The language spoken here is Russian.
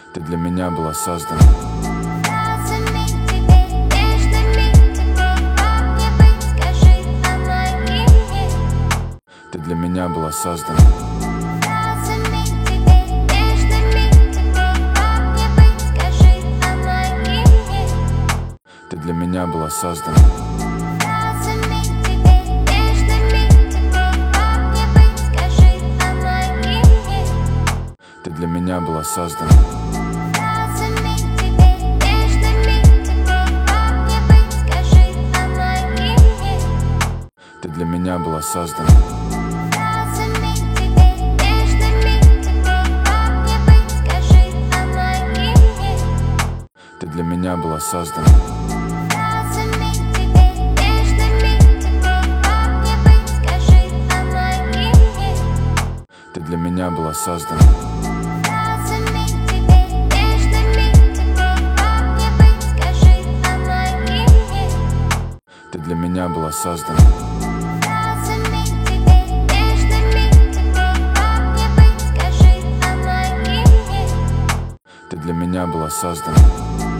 Ты для меня была создана. Фразами теперь нежными, теперь как мне быть, скажи, помоги. Ты для меня была создана. Фразами теперь нежными, теперь как мне быть, скажи, помоги. Ты для меня была создана. Фразами теперь нежными, теперь как мне быть, скажи, помоги. Ты для меня была создана. Фразами теперь нежными, теперь как мне быть, скажи, помоги. Ты для меня была создана. Фразами теперь нежными, теперь как мне быть, скажи, помоги. Ты для меня была создана. Фразами теперь нежными, теперь как мне быть, скажи, помоги. Ты для меня была создана. Фразами теперь нежными, теперь как мне быть, скажи, помоги. Ты для меня была создана. Фразами теперь нежными, теперь как мне быть, скажи, помоги. Ты для меня была создана.